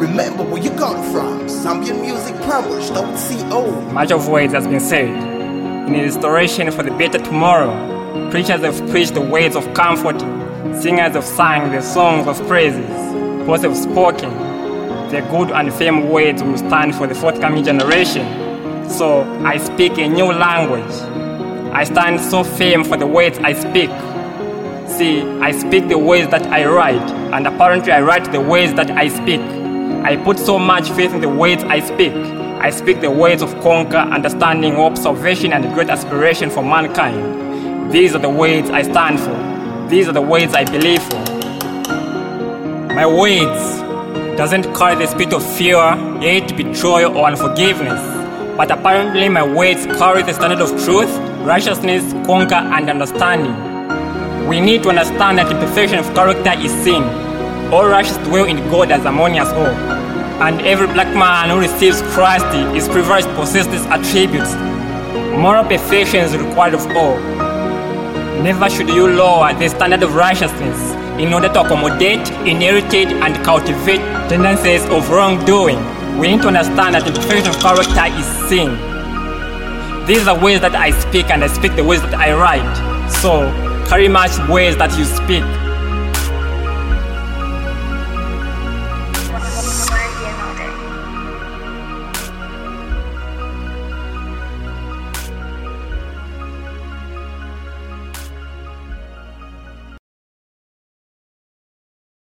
Remember where you got from. Zambian music published, .co. Much of words has been said. In restoration for the better tomorrow, preachers have preached the words of comfort, singers have sung the songs of praises, poets have spoken. The good and firm words will stand for the forthcoming generation. So I speak a new language. I stand so firm for the words I speak. See, I speak the words that I write, and apparently I write the words that I speak. I put so much faith in the words I speak. I speak the words of conquer, understanding, hope, salvation, and great aspiration for mankind. These are the words I stand for. These are the words I believe for. My words doesn't carry the spirit of fear, hate, betrayal, or unforgiveness. But apparently my words carry the standard of truth, righteousness, conquer, and understanding. We need to understand that imperfection of character is sin. All righteous dwell in God as harmonious all. And every black man who receives Christ is privileged to possess these attributes. Moral perfection is required of all. Never should you lower the standard of righteousness in order to accommodate, inherit, and cultivate tendencies of wrongdoing. We need to understand that imperfection of character is sin. These are ways that I speak, and I speak the ways that I write. So, carry much ways that you speak.